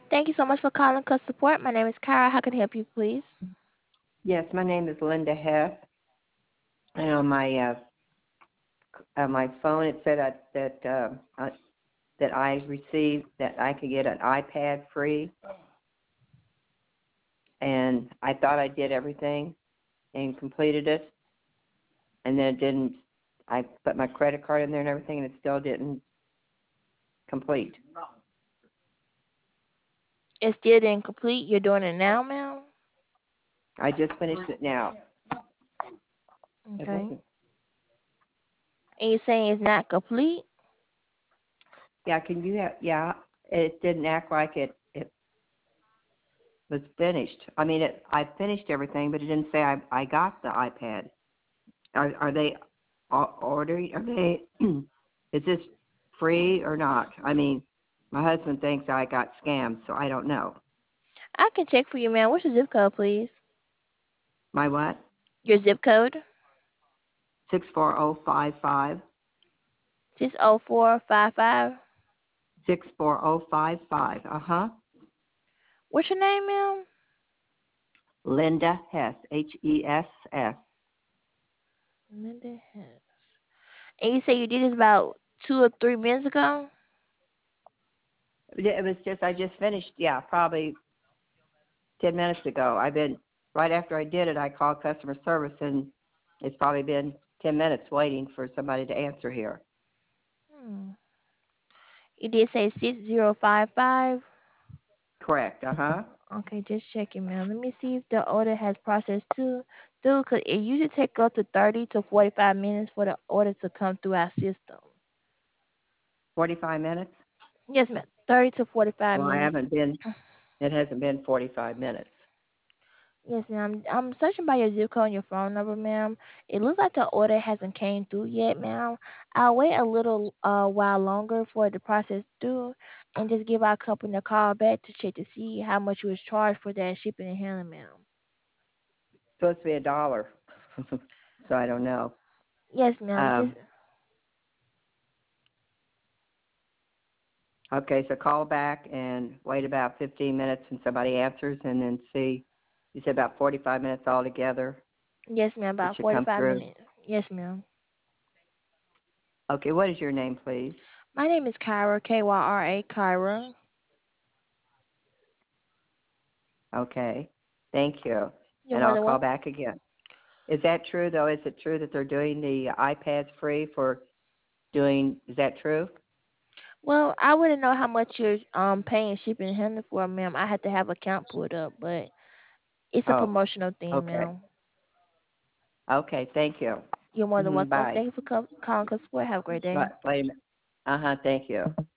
Thank you so much for calling Customer Support. My name is Kara. How can I help you, please? Yes, my name is Linda Hess, and on my phone it said that I received that I could get an iPad free, and I thought I did everything and completed it, and then it didn't. I put my credit card in there and everything, and it still didn't complete. It's still incomplete. You're doing it now, ma'am? I just finished it now. It Okay. wasn't. And you're saying it's not complete? Yeah, can you have? Yeah, it didn't act like it was finished. I mean, I finished everything, but it didn't say I got the iPad. Are they ordering? Are they? Is this free or not? I mean, my husband thinks I got scammed, so I don't know. I can check for you, ma'am. What's your zip code, please? My what? Your zip code? 64055. 60455. 64055. Uh-huh. What's your name, ma'am? Linda Hess. Hess. Linda Hess. And you say you did this about 2 or 3 minutes ago? It was just I just finished. Yeah, probably 10 minutes ago. I've been right after I did it. I called customer service, and it's probably been 10 minutes waiting for somebody to answer here. Hmm. You did say 6055? Correct. Uh-huh. Okay, just checking, ma'am. Let me see if the order has processed through, because it usually takes up to 30 to 45 minutes for the order to come through our system. 45 minutes. Yes, ma'am. 30 to 45 Well, I minutes. haven't been. It hasn't been 45 minutes. Yes, ma'am. I'm searching by your zip code and your phone number, ma'am. It looks like the order hasn't came through yet, ma'am. I'll wait a little while longer for the process through, and just give our company a call back to check to see how much you was charged for that shipping and handling, ma'am. It's supposed to be $1, so I don't know. Yes, ma'am. Just Um, okay, so call back and wait about 15 minutes when somebody answers, and then see. You said about 45 minutes altogether. yes, ma'am. It About should come 45 through. minutes. Yes, ma'am. Okay, what is your name, please? My name is Kyra, Kyra, Kyra. Okay, thank you. You're And I'll mother call welcome. back again. Is that true, though? Is it true that they're doing the iPads free for doing? Is that true? Well, I wouldn't know how much you're paying shipping and handling for, ma'am. I had to have account pulled up, but it's a Oh, promotional thing, okay. ma'am. Okay, thank you. You're more than welcome. Bye. Thank you for calling Customer Support. Have a great day. Wait a minute. Uh-huh, thank you.